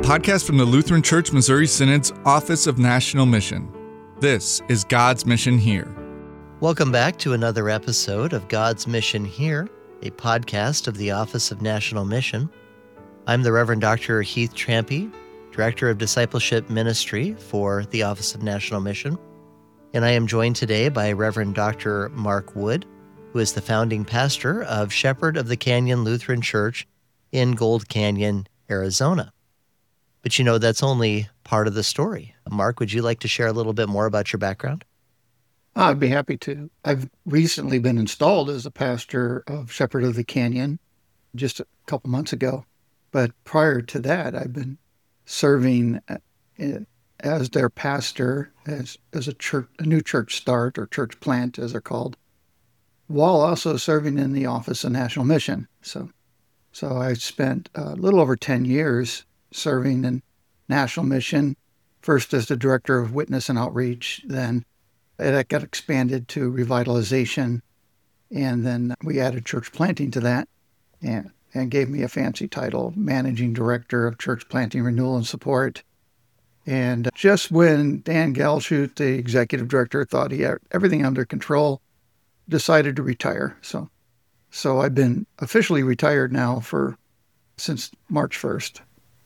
podcast from the Lutheran Church Missouri Synod's Office of National Mission. This is God's Mission Here. Welcome back to another episode of God's Mission Here, a podcast of the Office of National Mission. I'm the Reverend Dr. Heath Trampy, Director of Discipleship Ministry for the Office of National Mission, and I am joined today by Reverend Dr. Mark Wood, who is the founding pastor of Shepherd of the Canyon Lutheran Church in Gold Canyon, Arizona. But you know, that's only part of the story. Mark, would you like to share a little bit more about your background? I'd be happy to. I've recently been installed as a pastor of Shepherd of the Canyon just a couple months ago. But prior to that, I've been serving as their pastor, as a new church start or church plant, as they're called, while also serving in the Office of National Mission. So I spent a little over 10 years serving in National Mission, first as the Director of Witness and Outreach, then it got expanded to Revitalization, and then we added church planting to that, and gave me a fancy title, Managing Director of Church Planting Renewal and Support. And just when Dan Galschuth, the Executive Director, thought he had everything under control, decided to retire. So I've been officially retired now since March 1st.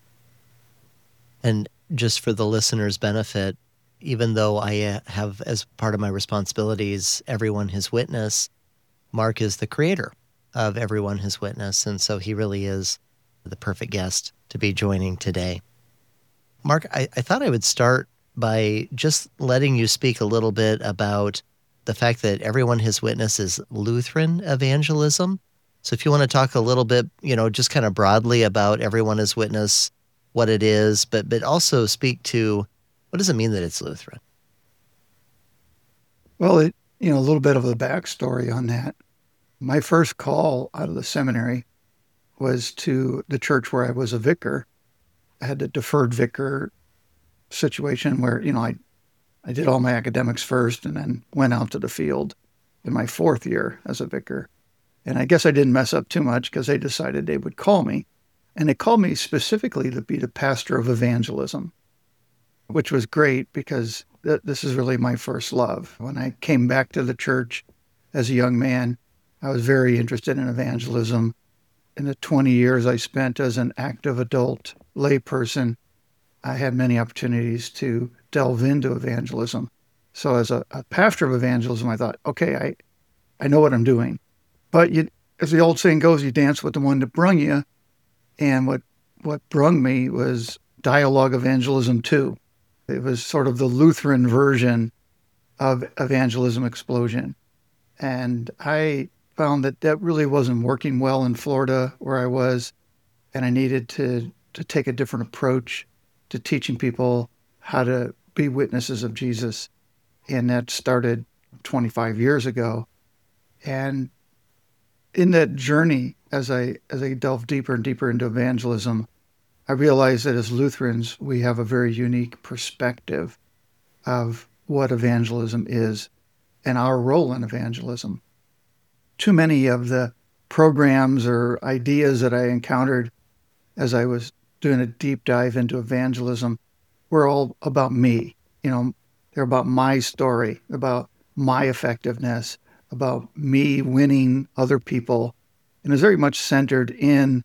And just for the listener's benefit, even though I have as part of my responsibilities Everyone His Witness, Mark is the creator of Everyone His Witness, and so he really is the perfect guest to be joining today. Mark, I thought I would start by just letting you speak a little bit about the fact that Everyone His Witness is Lutheran evangelism. So if you want to talk a little bit, just kind of broadly about Everyone His Witness, what it is, but also speak to what does it mean that it's Lutheran? Well, a little bit of a backstory on that. My first call out of the seminary was to the church where I was a vicar. I had a deferred vicar situation where, I did all my academics first and then went out to the field in my fourth year as a vicar. And I guess I didn't mess up too much because they decided they would call me. And they called me specifically to be the pastor of evangelism, which was great because this is really my first love. When I came back to the church as a young man, I was very interested in evangelism. In the 20 years I spent as an active adult layperson, I had many opportunities to delve into evangelism. So as a pastor of evangelism, I thought, okay, I know what I'm doing. But as the old saying goes, you dance with the one that brung you. And what brung me was Dialogue Evangelism 2. It was sort of the Lutheran version of Evangelism Explosion. And I found that really wasn't working well in Florida where I was, and I needed to take a different approach to teaching people how to be witnesses of Jesus. And that started 25 years ago. And in that journey, as I delve deeper and deeper into evangelism, I realized that as Lutherans, we have a very unique perspective of what evangelism is and our role in evangelism. Too many of the programs or ideas that I encountered as I was doing a deep dive into evangelism were all about me. They're about my story, about my effectiveness, about me winning other people. And it's very much centered in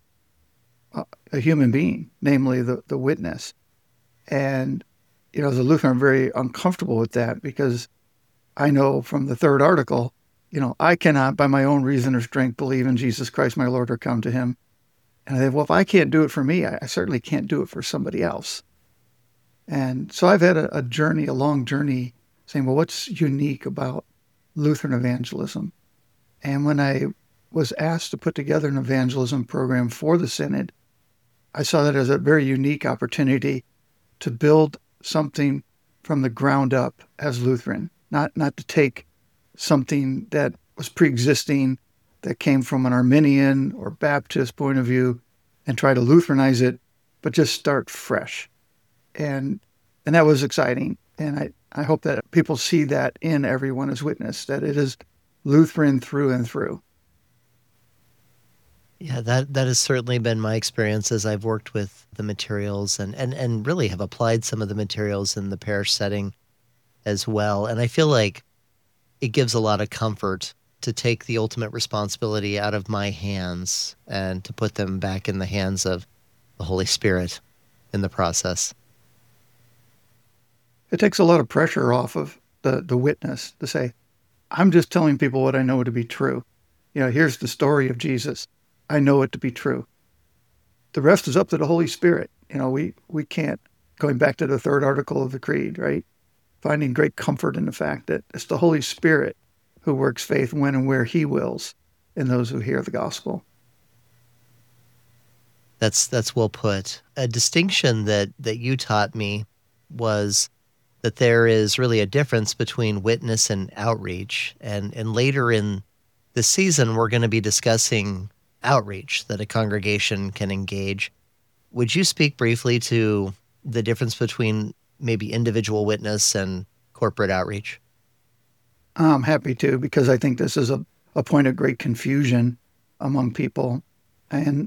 a human being, namely the witness. And, as a Lutheran, I'm very uncomfortable with that because I know from the third article, I cannot by my own reason or strength believe in Jesus Christ, my Lord, or come to him. And I think, well, if I can't do it for me, I certainly can't do it for somebody else. And so I've had a long journey saying, well, what's unique about Lutheran evangelism? And when I was asked to put together an evangelism program for the Synod, I saw that as a very unique opportunity to build something from the ground up as Lutheran, not to take something that was pre-existing, that came from an Arminian or Baptist point of view, and try to Lutheranize it, but just start fresh. And that was exciting. And I hope that people see that in Everyone His Witness, that it is Lutheran through and through. Yeah, that has certainly been my experience as I've worked with the materials and really have applied some of the materials in the parish setting as well. And I feel like it gives a lot of comfort to take the ultimate responsibility out of my hands and to put them back in the hands of the Holy Spirit in the process. It takes a lot of pressure off of the witness to say, I'm just telling people what I know to be true. Here's the story of Jesus. I know it to be true. The rest is up to the Holy Spirit. We can't, going back to the third article of the Creed, right? Finding great comfort in the fact that it's the Holy Spirit who works faith when and where he wills in those who hear the gospel. That's well put. A distinction that you taught me was that there is really a difference between witness and outreach. And later in the season, we're going to be discussing outreach that a congregation can engage. Would you speak briefly to the difference between maybe individual witness and corporate outreach? I'm happy to, because I think this is a point of great confusion among people. And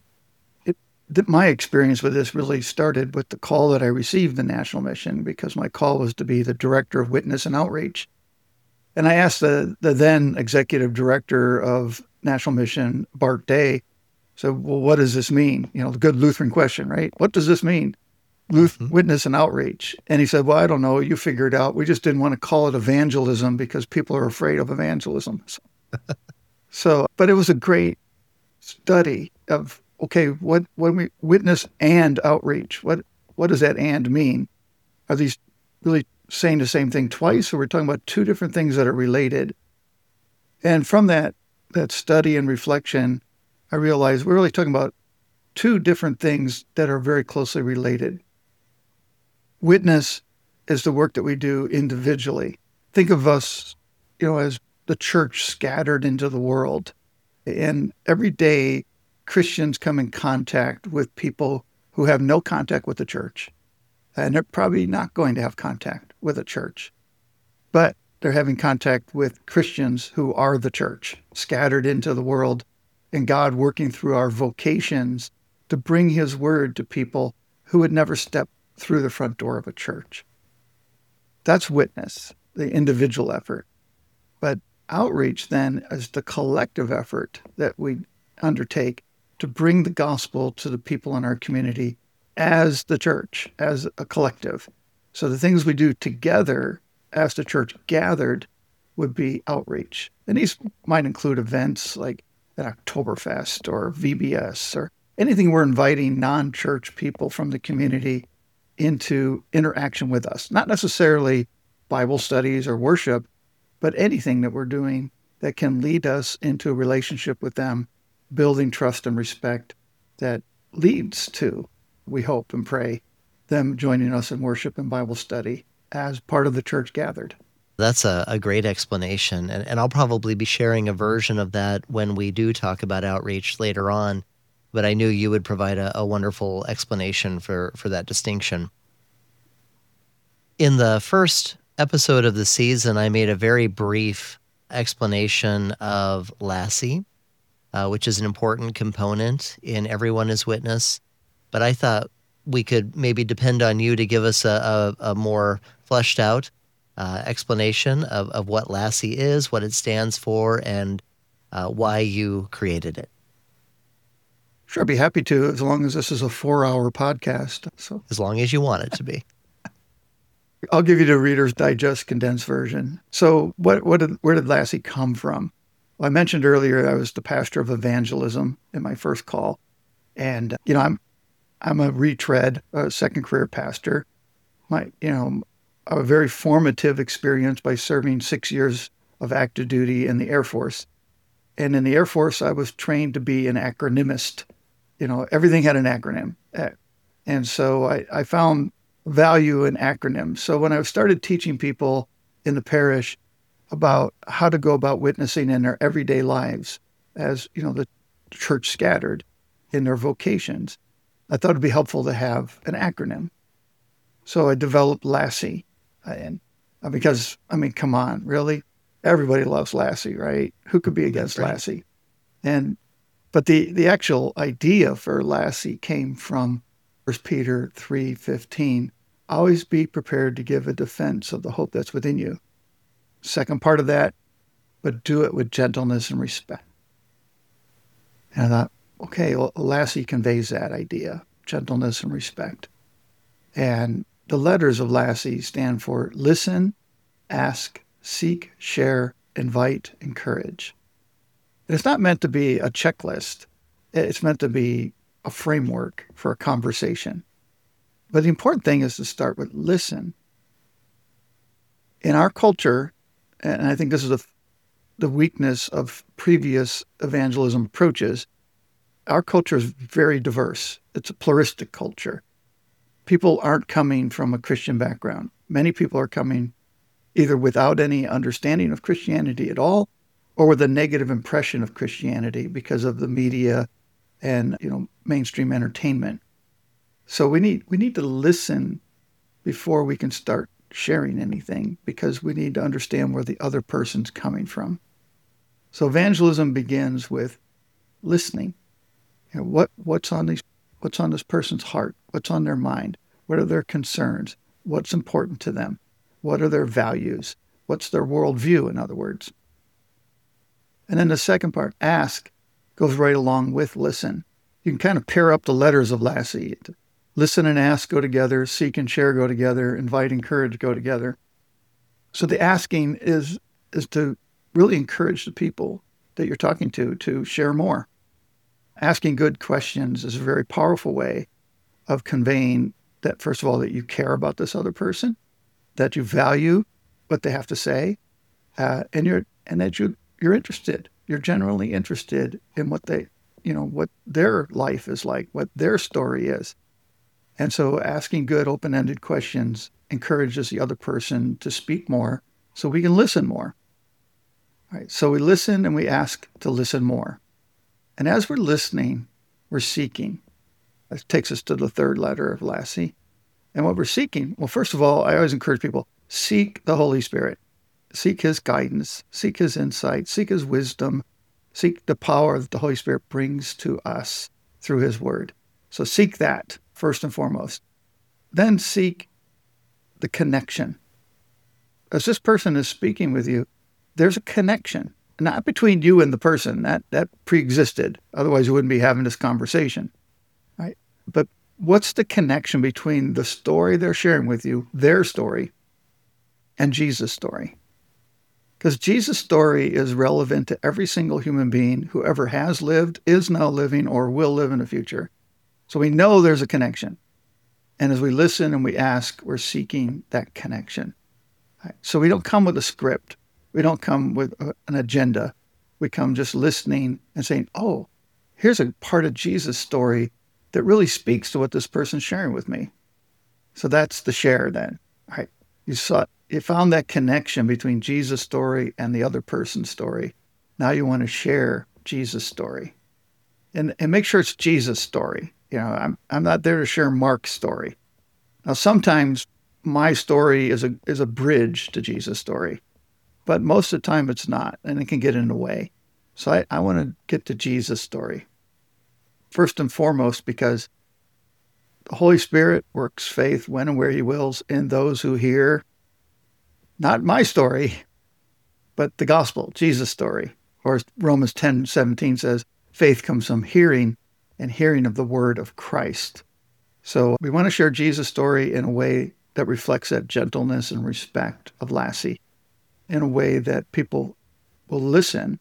my experience with this really started with the call that I received in National Mission, because my call was to be the director of witness and outreach. And I asked the then executive director of National Mission, Bart Day, so, well, what does this mean? The good Lutheran question, right? What does this mean? Witness and outreach. And he said, well, I don't know. You figure it out. We just didn't want to call it evangelism because people are afraid of evangelism. But it was a great study of, okay, when we witness and outreach, what does that and mean? Are these really saying the same thing twice, or we're talking about two different things that are related? And from that study and reflection, I realized we're really talking about two different things that are very closely related. Witness is the work that we do individually. Think of us, as the church scattered into the world. And every day, Christians come in contact with people who have no contact with the church. And they're probably not going to have contact with a church. But they're having contact with Christians who are the church, scattered into the world, and God working through our vocations to bring his word to people who would never step through the front door of a church. That's witness, the individual effort. But outreach then is the collective effort that we undertake to bring the gospel to the people in our community as the church, as a collective. So the things we do together as the church gathered would be outreach. And these might include events like an Oktoberfest or VBS or anything we're inviting non-church people from the community into interaction with us. Not necessarily Bible studies or worship, but anything that we're doing that can lead us into a relationship with them, building trust and respect that leads to, we hope and pray, them joining us in worship and Bible study as part of the church gathered. That's a great explanation. And I'll probably be sharing a version of that when we do talk about outreach later on. But I knew you would provide a wonderful explanation for that distinction. In the first episode of the season, I made a very brief explanation of Lassie, which is an important component in Everyone is Witness. But I thought we could maybe depend on you to give us a more fleshed out explanation of what Lassie is, what it stands for, and why you created it. Sure, I'd be happy to, as long as this is a 4-hour podcast. So As long as you want it to be. I'll give you the Reader's Digest condensed version. So where did Lassie come from? Well, I mentioned earlier I was the pastor of evangelism in my first call. And, I'm a retread, a second career pastor. A very formative experience by serving 6 years of active duty in the Air Force. And in the Air Force, I was trained to be an acronymist. Everything had an acronym. And so I found value in acronyms. So when I started teaching people in the parish about how to go about witnessing in their everyday lives as, the church scattered in their vocations, I thought it'd be helpful to have an acronym. So I developed Lassie. And because, come on, really? Everybody loves Lassie, right? Who could be against Lassie? And But the actual idea for Lassie came from 1 Peter 3:15. Always be prepared to give a defense of the hope that's within you. Second part of that, but do it with gentleness and respect. And I thought, okay, well, Lassie conveys that idea, gentleness and respect. And the letters of Lassie stand for listen, ask, seek, share, invite, encourage. It's not meant to be a checklist. It's meant to be a framework for a conversation. But the important thing is to start with listen. In our culture, and I think this is the weakness of previous evangelism approaches, our culture is very diverse. It's a pluralistic culture. People aren't coming from a Christian background. Many people are coming either without any understanding of Christianity at all, or with a negative impression of Christianity because of the media and mainstream entertainment. So we need to listen before we can start sharing anything, because we need to understand where the other person's coming from. So evangelism begins with listening. What's on this person's heart? What's on their mind? What are their concerns? What's important to them? What are their values? What's their worldview, in other words? And then the second part, ask, goes right along with listen. You can kind of pair up the letters of Lassie. Listen and ask go together. Seek and share go together. Invite, encourage go together. So the asking is to really encourage the people that you're talking to share more. Asking good questions is a very powerful way of conveying that, first of all, that you care about this other person, that you value what they have to say, and that you're interested. You're genuinely interested in what what their life is like, what their story is. And so asking good, open-ended questions encourages the other person to speak more so we can listen more. All right, so we listen and we ask to listen more. And as we're listening, we're seeking. That takes us to the third letter of Lassie. And what we're seeking, well, first of all, I always encourage people, seek the Holy Spirit. Seek his guidance, seek his insight, seek his wisdom, seek the power that the Holy Spirit brings to us through his word. So seek that first and foremost. Then seek the connection. As this person is speaking with you, there's a connection, not between you and the person. That pre-existed. Otherwise, you wouldn't be having this conversation, right? But what's the connection between the story they're sharing with you, their story, and Jesus' story? Because Jesus' story is relevant to every single human being who ever has lived, is now living, or will live in the future. So we know there's a connection. And as we listen and we ask, we're seeking that connection. Right? So we don't come with a script. We don't come with an agenda. We come just listening and saying, oh, here's a part of Jesus' story that really speaks to what this person's sharing with me. So that's the share then. Right? You found that connection between Jesus' story and the other person's story. Now you want to share Jesus' story. And make sure it's Jesus' story. I'm not there to share Mark's story. Now, sometimes my story is a bridge to Jesus' story, but most of the time it's not, and it can get in the way. So I want to get to Jesus' story. First and foremost, because the Holy Spirit works faith when and where he wills in those who hear, not my story, but the gospel, Jesus' story. Or Romans 10:17 says, faith comes from hearing, and hearing of the word of Christ. So we want to share Jesus' story in a way that reflects that gentleness and respect of Lassie, in a way that people will listen,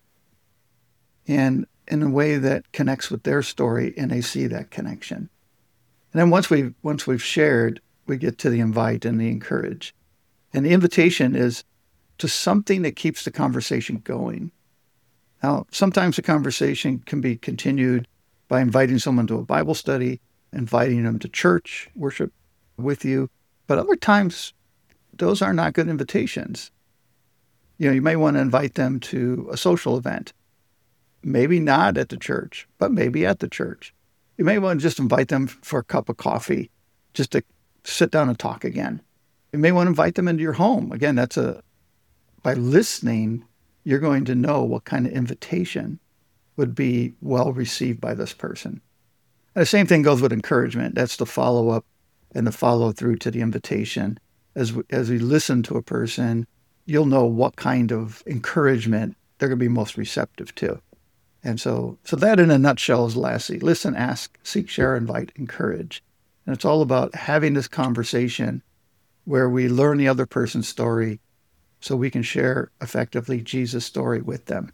and in a way that connects with their story, and they see that connection. And then once we've shared, we get to the invite and the encourage. And the invitation is to something that keeps the conversation going. Now, sometimes the conversation can be continued by inviting someone to a Bible study, inviting them to church, worship with you. But other times, those are not good invitations. You may want to invite them to a social event. Maybe not at the church, but maybe at the church. You may want to just invite them for a cup of coffee, just to sit down and talk again. You may want to invite them into your home. Again, by listening, you're going to know what kind of invitation would be well received by this person. And the same thing goes with encouragement. That's the follow up and the follow through to the invitation. As we listen to a person, you'll know what kind of encouragement they're going to be most receptive to. And so that in a nutshell is Lassie. Listen, ask, seek, share, invite, encourage. And it's all about having this conversation where we learn the other person's story so we can share effectively Jesus' story with them.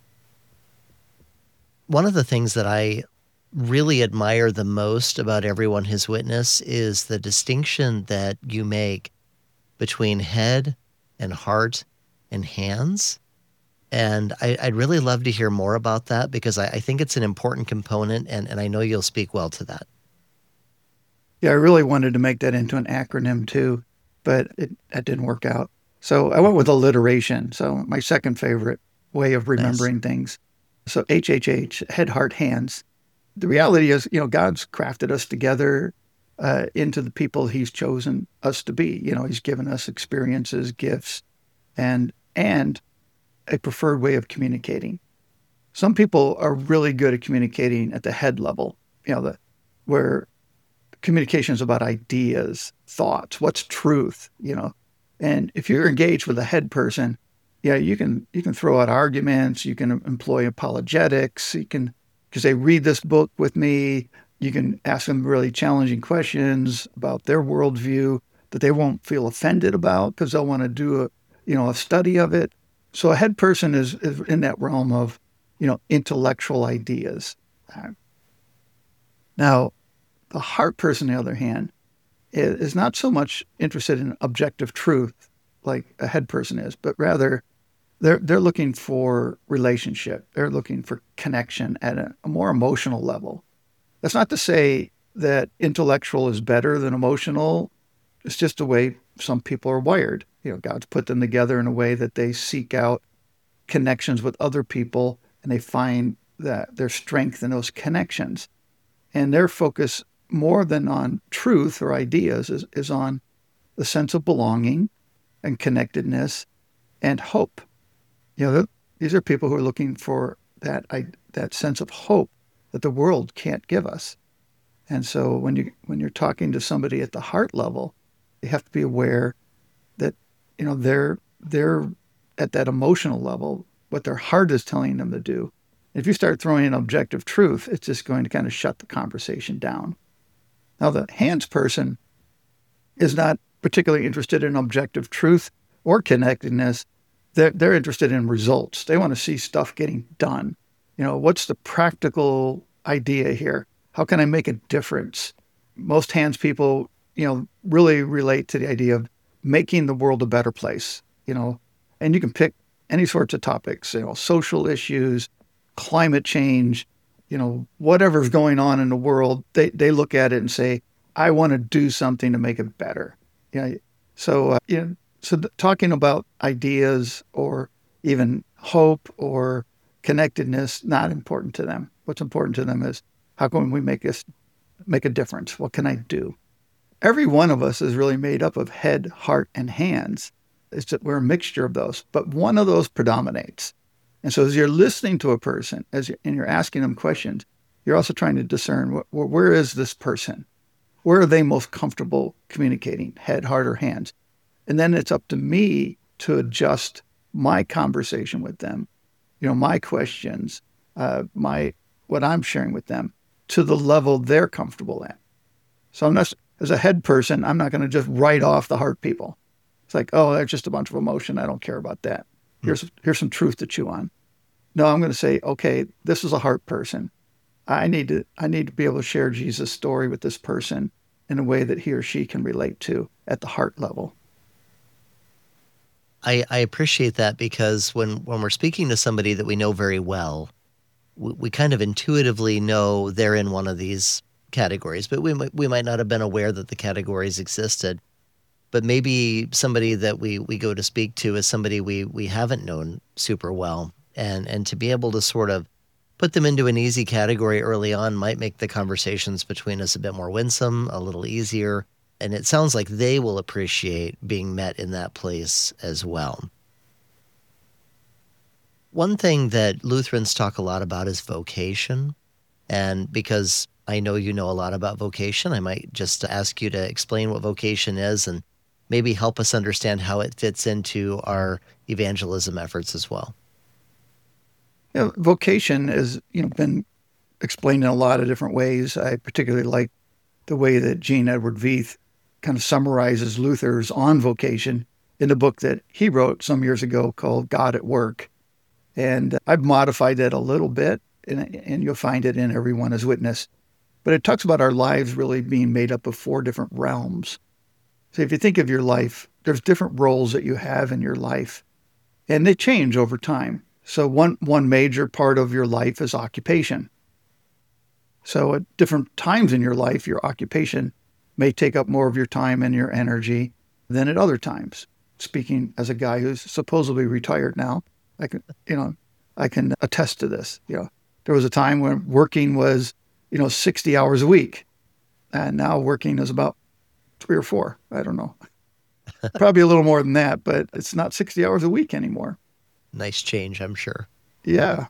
One of the things that I really admire the most about Everyone His Witness is the distinction that you make between head and heart and hands. And I'd really love to hear more about that because I think it's an important component, and I know you'll speak well to that. Yeah, I really wanted to make that into an acronym too, but that didn't work out. So I went with alliteration. So my second favorite way of remembering things. So HHH, head, heart, hands. The reality is, God's crafted us together into the people he's chosen us to be. He's given us experiences, gifts, and a preferred way of communicating. Some people are really good at communicating at the head level, where communication is about ideas, thoughts, what's truth, And if you're engaged with a head person, you can throw out arguments, you can employ apologetics, you can say, read this book with me. You can ask them really challenging questions about their worldview that they won't feel offended about because they'll want to do a study of it. So a head person is in that realm of, intellectual ideas. Now, the heart person, on the other hand, is not so much interested in objective truth like a head person is, but rather they're looking for relationship. They're looking for connection at a more emotional level. That's not to say that intellectual is better than emotional. It's just the way some people are wired. God's put them together in a way that they seek out connections with other people and they find that their strength in those connections. And their focus more than on truth or ideas is on the sense of belonging and connectedness and hope. These are people who are looking for that sense of hope that the world can't give us. And so when you're talking to somebody at the heart level, you have to be aware that they're at that emotional level, what their heart is telling them to do. If you start throwing in objective truth, it's just going to kind of shut the conversation down. Now, the hands person is not particularly interested in objective truth or connectedness. They're interested in results. They want to see stuff getting done. What's the practical idea here? How can I make a difference? Most hands people, really relate to the idea of making the world a better place, and you can pick any sorts of topics, social issues, climate change, whatever's going on in the world, they look at it and say, I want to do something to make it better. So talking about ideas or even hope or connectedness, not important to them. What's important to them is how can we make a difference? What can I do? Every one of us is really made up of head, heart, and hands. It's that we're a mixture of those, but one of those predominates. And so as you're listening to a person and you're asking them questions, you're also trying to discern where is this person? Where are they most comfortable communicating, head, heart, or hands? And then it's up to me to adjust my conversation with them, my questions, what I'm sharing with them to the level they're comfortable at. So as a head person, I'm not going to just write off the heart people. It's like, oh, they're just a bunch of emotion. I don't care about that. Here's some truth to chew on. No, I'm going to say, okay, this is a heart person. I need to be able to share Jesus' story with this person in a way that he or she can relate to at the heart level. I appreciate that because when we're speaking to somebody that we know very well, we kind of intuitively know they're in one of these categories, but we might not have been aware that the categories existed. But maybe somebody that we go to speak to is somebody we haven't known super well. And to be able to sort of put them into an easy category early on might make the conversations between us a bit more winsome, a little easier. And it sounds like they will appreciate being met in that place as well. One thing that Lutherans talk a lot about is vocation. And because I know you know a lot about vocation, I might just ask you to explain what vocation is and maybe help us understand how it fits into our evangelism efforts as well. Vocation has been explained in a lot of different ways. I particularly like the way that Gene Edward Veith kind of summarizes Luther's on vocation in the book that he wrote some years ago called God at Work. And I've modified that a little bit, and you'll find it in Everyone as Witness. But it talks about our lives really being made up of 4 different realms. So if you think of your life, there's different roles that you have in your life, and they change over time. So one major part of your life is occupation. So at different times in your life, your occupation may take up more of your time and your energy than at other times. Speaking as a guy who's supposedly retired now, I can attest to this. There was a time when working was, 60 hours a week, and now working is about 3 or 4. I don't know. Probably a little more than that, but it's not 60 hours a week anymore. Nice change, I'm sure. Yeah.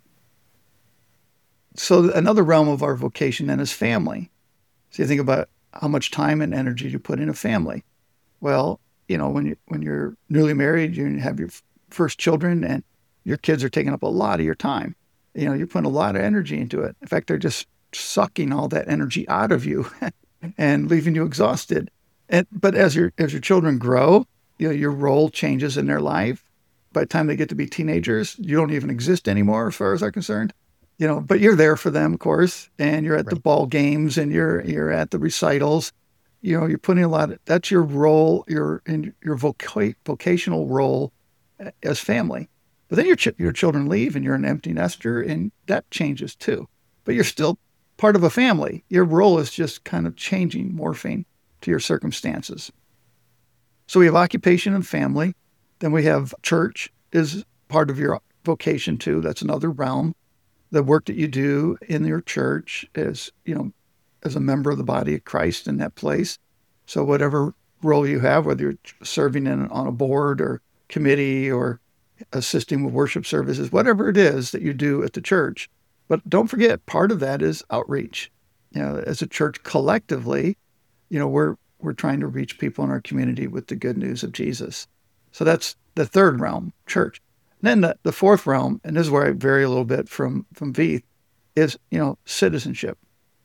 So another realm of our vocation then is family. So you think about how much time and energy you put in a family. Well, when you're newly married, you have your first children, and your kids are taking up a lot of your time. You're putting a lot of energy into it. In fact, they're just sucking all that energy out of you and leaving you exhausted. But as your children grow, your role changes in their life. By the time they get to be teenagers, you don't even exist anymore as far as I'm concerned. But you're there for them, of course, and you're at the ball games, and you're at the recitals. You're putting that's your role, your vocational role as family. But then your children leave, and you're an empty nester, and that changes too. But you're still part of a family. Your role is just kind of changing, morphing to your circumstances. So we have occupation and family. Then we have church is part of your vocation too. That's another realm. The work that you do in your church is, as a member of the body of Christ in that place. So whatever role you have, whether you're serving on a board or committee or assisting with worship services, whatever it is that you do at the church. But don't forget, part of that is outreach. As a church collectively, we're trying to reach people in our community with the good news of Jesus. So that's the third realm, church. And then the fourth realm, and this is where I vary a little bit from Veith, is, citizenship.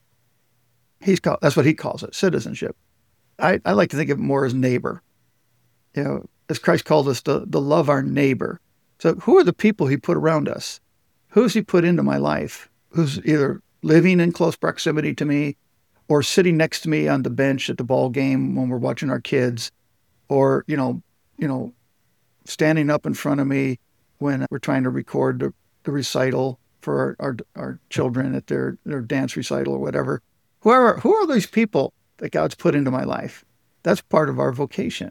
That's what he calls it, citizenship. I like to think of it more as neighbor. As Christ called us to love our neighbor. So who are the people he put around us? Who's he put into my life? Who's either living in close proximity to me or sitting next to me on the bench at the ball game when we're watching our kids, or, standing up in front of me when we're trying to record the recital for our children at their dance recital or whatever. Who are those people that God's put into my life? That's part of our vocation,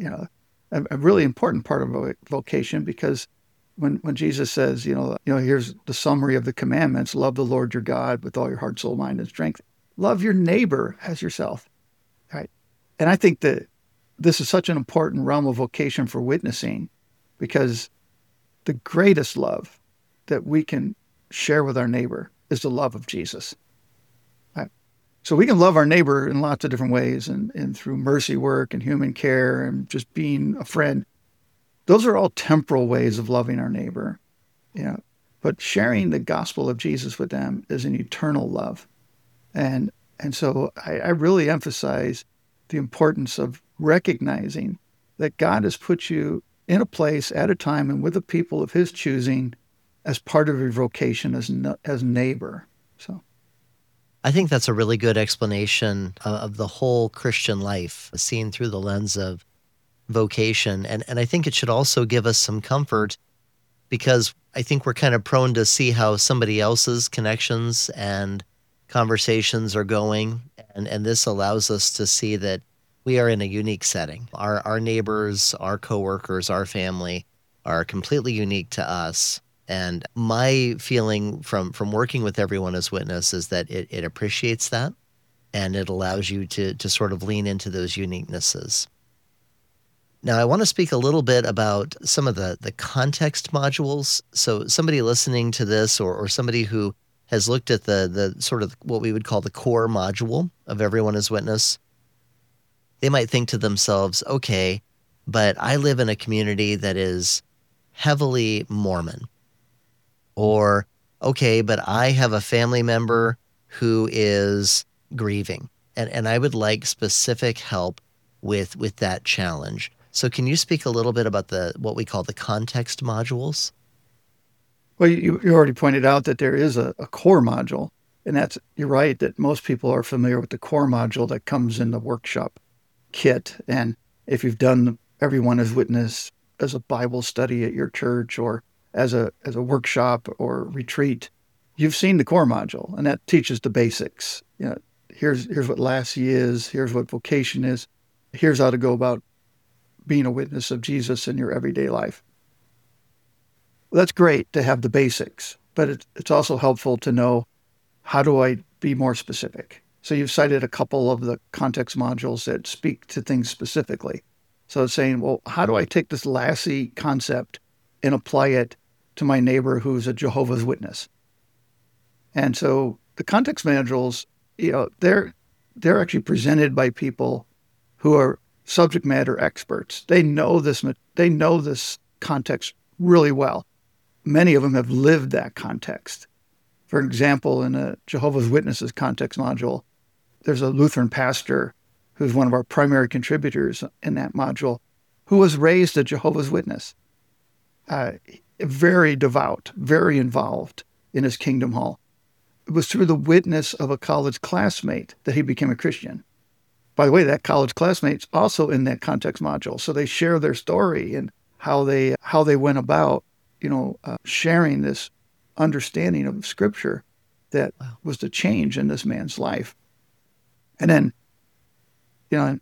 a really important part of our vocation, because when Jesus says, here's the summary of the commandments: love the Lord your God with all your heart, soul, mind, and strength. Love your neighbor as yourself, right? And I think that this is such an important realm of vocation for witnessing, because the greatest love that we can share with our neighbor is the love of Jesus. Right? So we can love our neighbor in lots of different ways, and through mercy work and human care and just being a friend. Those are all temporal ways of loving our neighbor. But sharing the gospel of Jesus with them is an eternal love. And so I really emphasize the importance of recognizing that God has put you in a place at a time and with a people of his choosing as part of your vocation as neighbor. So I think that's a really good explanation of the whole Christian life, seen through the lens of vocation. And I think it should also give us some comfort, because I think we're kind of prone to see how somebody else's connections and conversations are going. And this allows us to see that we are in a unique setting. Our neighbors, our coworkers, our family are completely unique to us. And my feeling from working with Everyone as Witness is that it appreciates that, and it allows you to sort of lean into those uniquenesses. Now, I want to speak a little bit about some of the context modules. So somebody listening to this or somebody who has looked at the sort of what we would call the core module of Everyone is Witness, they might think to themselves, okay, but I live in a community that is heavily Mormon. Or, okay, but I have a family member who is grieving, and I would like specific help with that challenge. So can you speak a little bit about what we call the context modules? Well, you already pointed out that there is a core module, and you're right that most people are familiar with the core module that comes in the workshop kit. And if you've done Everyone is Witness as a Bible study at your church or as a workshop or retreat, you've seen the core module, and that teaches the basics. Here's what Lassie is, here's what vocation is, here's how to go about being a witness of Jesus in your everyday life. Well, that's great to have the basics, but it's also helpful to know, how do I be more specific? So you've cited a couple of the context modules that speak to things specifically. So it's saying, well, how do I take this Lassie concept and apply it to my neighbor who's a Jehovah's Witness? And so the context modules, they're actually presented by people who are subject matter experts. They know this context really well. Many of them have lived that context. For example, in a Jehovah's Witnesses context module, there's a Lutheran pastor who's one of our primary contributors in that module, who was raised a Jehovah's Witness. Very devout, very involved in his Kingdom Hall. It was through the witness of a college classmate that he became a Christian. By the way, that college classmate's also in that context module. So they share their story and how they went about, sharing this understanding of Scripture that was the change in this man's life. And then,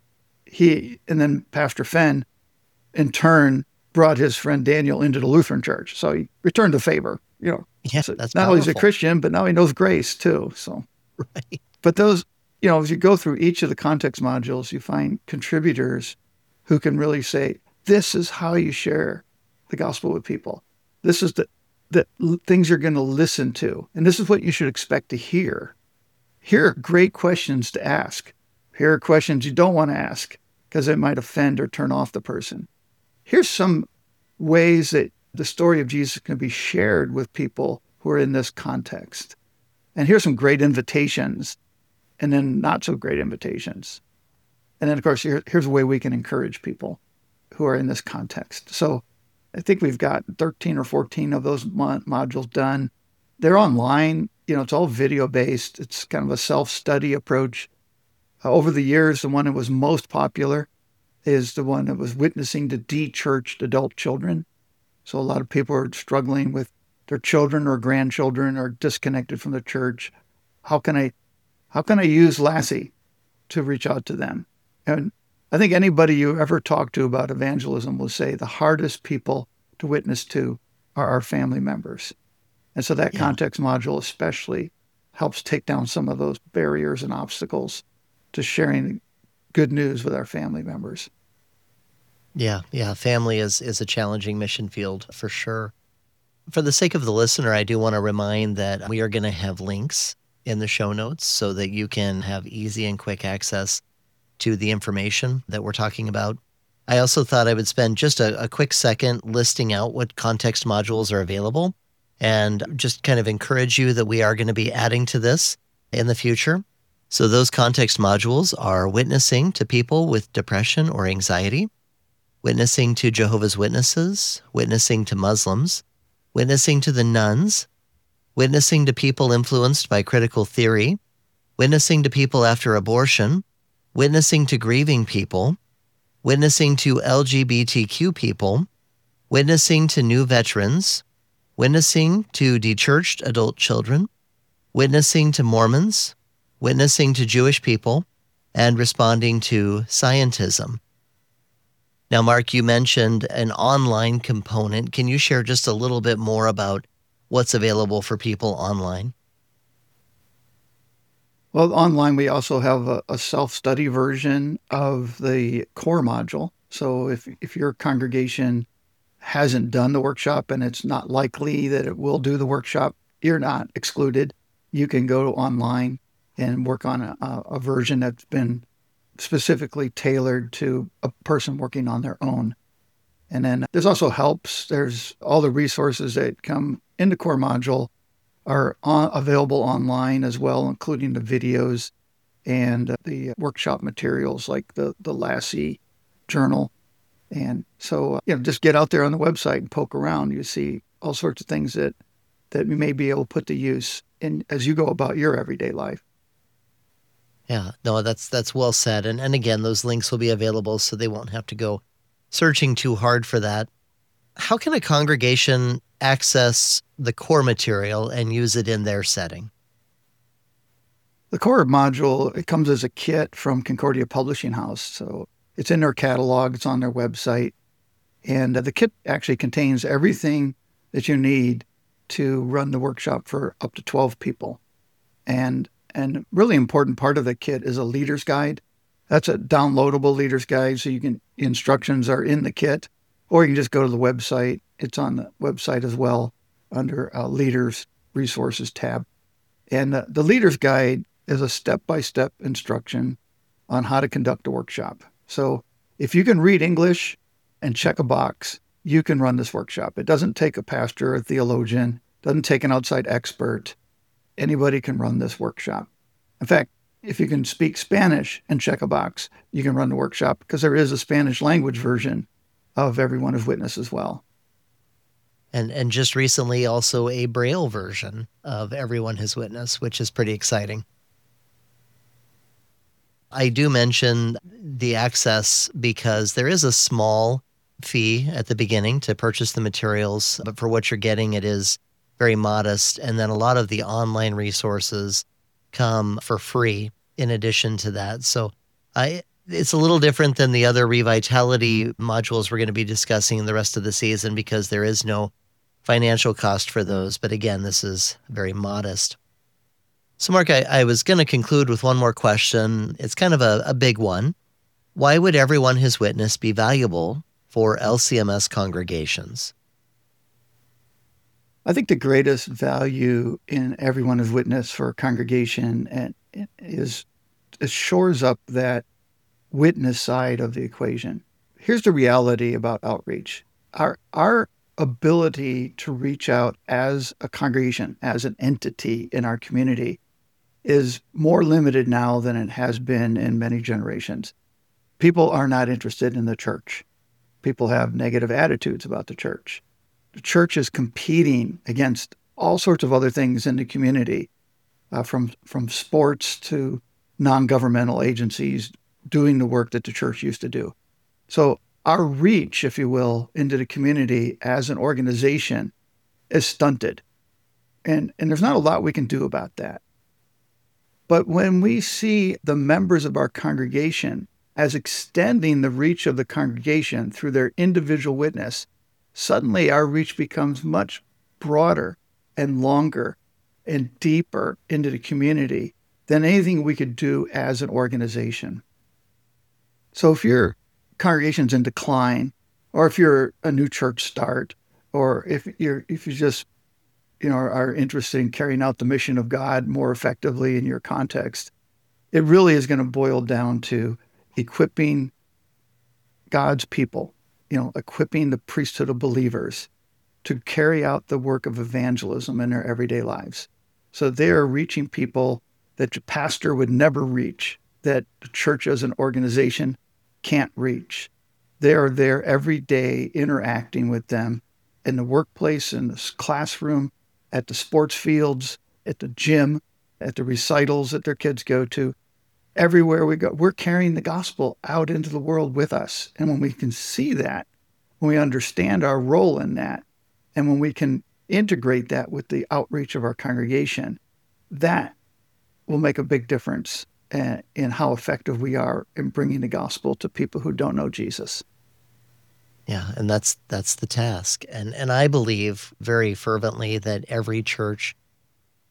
then Pastor Fenn, in turn, brought his friend Daniel into the Lutheran Church. So he returned the favor. Yeah, so that's not powerful. only is he a Christian, but now he knows grace too. So, right. But those, as you go through each of the context modules, you find contributors who can really say, this is how you share the gospel with people. This is the things you're going to listen to. And this is what you should expect to hear. Here are great questions to ask. Here are questions you don't want to ask because it might offend or turn off the person. Here's some ways that the story of Jesus can be shared with people who are in this context. And here's some great invitations and then not so great invitations. And then, of course, here's a way we can encourage people who are in this context. So I think we've got 13 or 14 of those modules done. They're online. It's all video-based. It's kind of a self-study approach. Over the years, the one that was most popular is the one that was witnessing to de-churched adult children. So a lot of people are struggling with their children or grandchildren are disconnected from the church. How can I use Lassie to reach out to them? And I think anybody you ever talk to about evangelism will say the hardest people to witness to are our family members. And so that context module especially helps take down some of those barriers and obstacles to sharing good news with our family members. Yeah. Family is a challenging mission field for sure. For the sake of the listener, I do want to remind that we are going to have links in the show notes so that you can have easy and quick access to the information that we're talking about. I also thought I would spend just a quick second listing out what context modules are available and just kind of encourage you that we are going to be adding to this in the future. So those context modules are witnessing to people with depression or anxiety, witnessing to Jehovah's Witnesses, witnessing to Muslims, witnessing to the nuns, witnessing to people influenced by critical theory, witnessing to people after abortion, witnessing to grieving people, witnessing to LGBTQ people, witnessing to new veterans, witnessing to de-churched adult children, witnessing to Mormons, witnessing to Jewish people, and responding to scientism. Now, Mark, you mentioned an online component. Can you share just a little bit more about what's available for people online? Well, online, we also have a self-study version of the core module. So if your congregation hasn't done the workshop and it's not likely that it will do the workshop, you're not excluded. You can go online and work on a version that's been specifically tailored to a person working on their own. And then there's also helps. There's all the resources that come in the core module are available online as well, including the videos and the workshop materials like the Lassie journal. And so, just get out there on the website and poke around. You see all sorts of things that you may be able to put to use as you go about your everyday life. Yeah, no, that's well said. And again, those links will be available so they won't have to go searching too hard for that. How can a congregation access the core material and use it in their setting? The core module, it comes as a kit from Concordia Publishing House. So it's in their catalog, it's on their website. And the kit actually contains everything that you need to run the workshop for up to 12 people. And really important part of the kit is a leader's guide. That's a downloadable leader's guide, so instructions are in the kit, or you can just go to the website. It's on the website as well under Leaders Resources tab. And the leader's guide is a step-by-step instruction on how to conduct a workshop. So if you can read English and check a box, you can run this workshop. It doesn't take a pastor or a theologian, doesn't take an outside expert. Anybody can run this workshop. In fact, if you can speak Spanish and check a box, you can run the workshop because there is a Spanish language version of Everyone is Witness as well. And just recently also a Braille version of Everyone Has Witness, which is pretty exciting. I do mention the access because there is a small fee at the beginning to purchase the materials, but for what you're getting, it is very modest. And then a lot of the online resources come for free in addition to that. So it's a little different than the other Revitality modules we're going to be discussing in the rest of the season because there is no financial cost for those. But again, this is very modest. So Mark, I was going to conclude with one more question. It's kind of a big one. Why would Everyone Has Witness be valuable for LCMS congregations? I think the greatest value in Everyone Has Witness for a congregation is it shores up that witness side of the equation. Here's the reality about outreach. Our ability to reach out as a congregation, as an entity in our community, is more limited now than it has been in many generations. People are not interested in the church. People have negative attitudes about the church. The church is competing against all sorts of other things in the community, from sports to non-governmental agencies doing the work that the church used to do. So our reach, if you will, into the community as an organization is stunted. And there's not a lot we can do about that. But when we see the members of our congregation as extending the reach of the congregation through their individual witness, suddenly our reach becomes much broader and longer and deeper into the community than anything we could do as an organization. So if your congregation's in decline, or if you're a new church start, or if you just are interested in carrying out the mission of God more effectively in your context, it really is going to boil down to equipping God's people, equipping the priesthood of believers to carry out the work of evangelism in their everyday lives. So they are reaching people that your pastor would never reach, that the church as an organization can't reach. They are there every day interacting with them in the workplace, in the classroom, at the sports fields, at the gym, at the recitals that their kids go to. Everywhere we go, we're carrying the gospel out into the world with us. And when we can see that, when we understand our role in that, and when we can integrate that with the outreach of our congregation, that will make a big difference in how effective we are in bringing the gospel to people who don't know Jesus. Yeah, and that's the task. And I believe very fervently that every church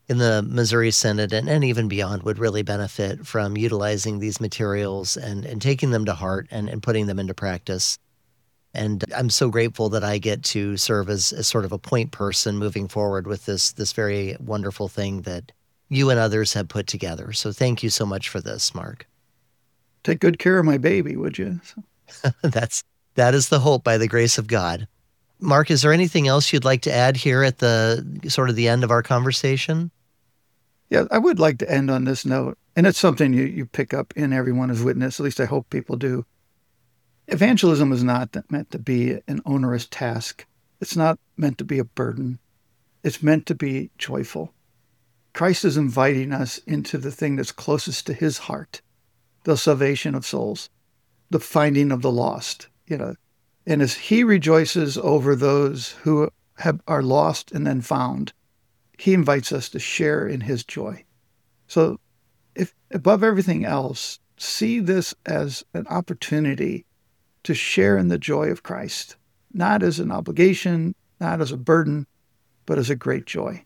in the Missouri Synod and even beyond would really benefit from utilizing these materials and taking them to heart and putting them into practice. And I'm so grateful that I get to serve as sort of a point person moving forward with this very wonderful thing that you and others have put together. So thank you so much for this, Mark. Take good care of my baby, would you? That is the hope by the grace of God. Mark, is there anything else you'd like to add here at the sort of the end of our conversation? Yeah, I would like to end on this note, and it's something you pick up in Everyone is Witness, at least I hope people do. Evangelism is not meant to be an onerous task. It's not meant to be a burden. It's meant to be joyful. Christ is inviting us into the thing that's closest to his heart, the salvation of souls, the finding of the lost, And as he rejoices over those who are lost and then found, he invites us to share in his joy. So if above everything else, see this as an opportunity to share in the joy of Christ, not as an obligation, not as a burden, but as a great joy.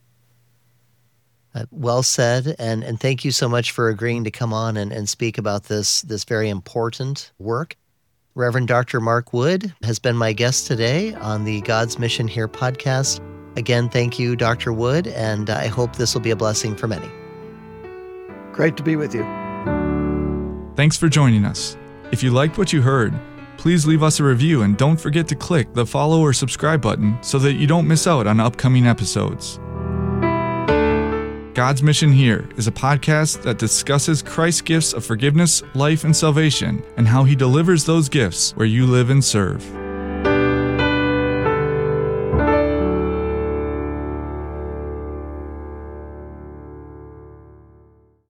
Well said, and thank you so much for agreeing to come on and speak about this very important work. Reverend Dr. Mark Wood has been my guest today on the God's Mission Here podcast. Again, thank you, Dr. Wood, and I hope this will be a blessing for many. Great to be with you. Thanks for joining us. If you liked what you heard, please leave us a review and don't forget to click the follow or subscribe button so that you don't miss out on upcoming episodes. God's Mission Here is a podcast that discusses Christ's gifts of forgiveness, life, and salvation, and how he delivers those gifts where you live and serve.